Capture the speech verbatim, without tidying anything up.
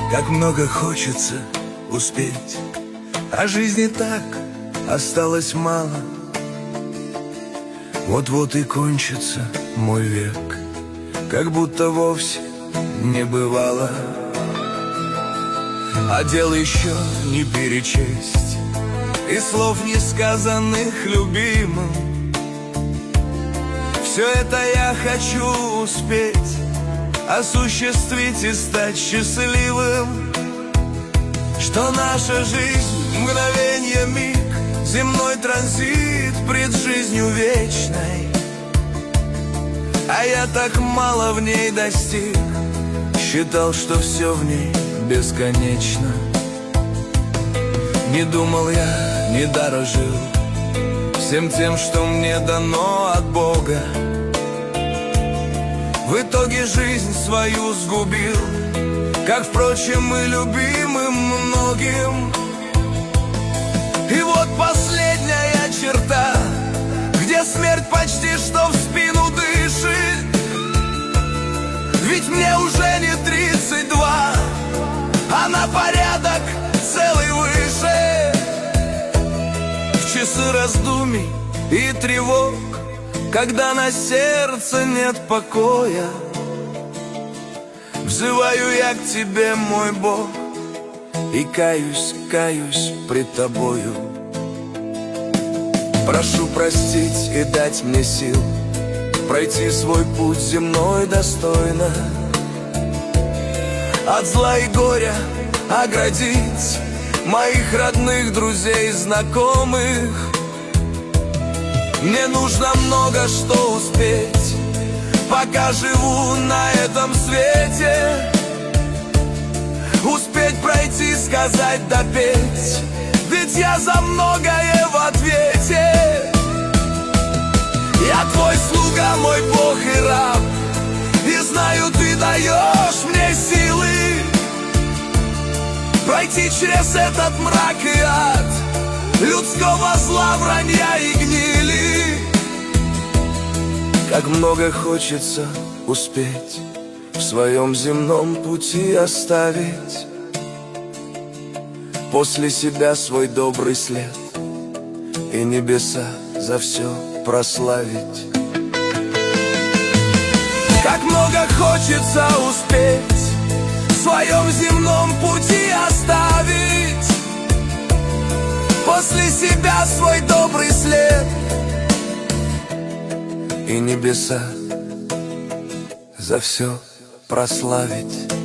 Как много хочется успеть, а жизни так осталось мало. Вот-вот и кончится мой век, как будто вовсе не бывало. А дел еще не перечесть, и слов не сказанных любимым. Все это я хочу успеть, осуществить и стать счастливым. Что наша жизнь — мгновенье, миг, земной транзит пред жизнью вечной. А я так мало в ней достиг, считал, что все в ней бесконечно. Не думал я, не дорожил всем тем, что мне дано от Бога. В итоге жизнь свою сгубил, как, впрочем, и любимым многим. И вот последняя черта, где смерть почти что в спину дышит. Ведь мне уже не тридцать два, а на порядок целый выше. В часы раздумий и тревог, когда на сердце нет покоя, взываю я к тебе, мой Бог, и каюсь, каюсь пред тобою. Прошу простить и дать мне сил пройти свой путь земной достойно, от зла и горя оградить моих родных, друзей, знакомых. Мне нужно много что успеть, пока живу на этом свете. Успеть пройти, сказать, допеть, ведь я за многое в ответе. Я твой слуга, мой Бог и раб, и знаю, ты даешь мне силы пройти через этот мрак и ад людского зла, вранья и гнили. Как много хочется успеть в своем земном пути оставить после себя свой добрый след и небеса за все прославить. Как много хочется успеть в своем земном пути оставить после себя свой добрый след и небеса за все прославить.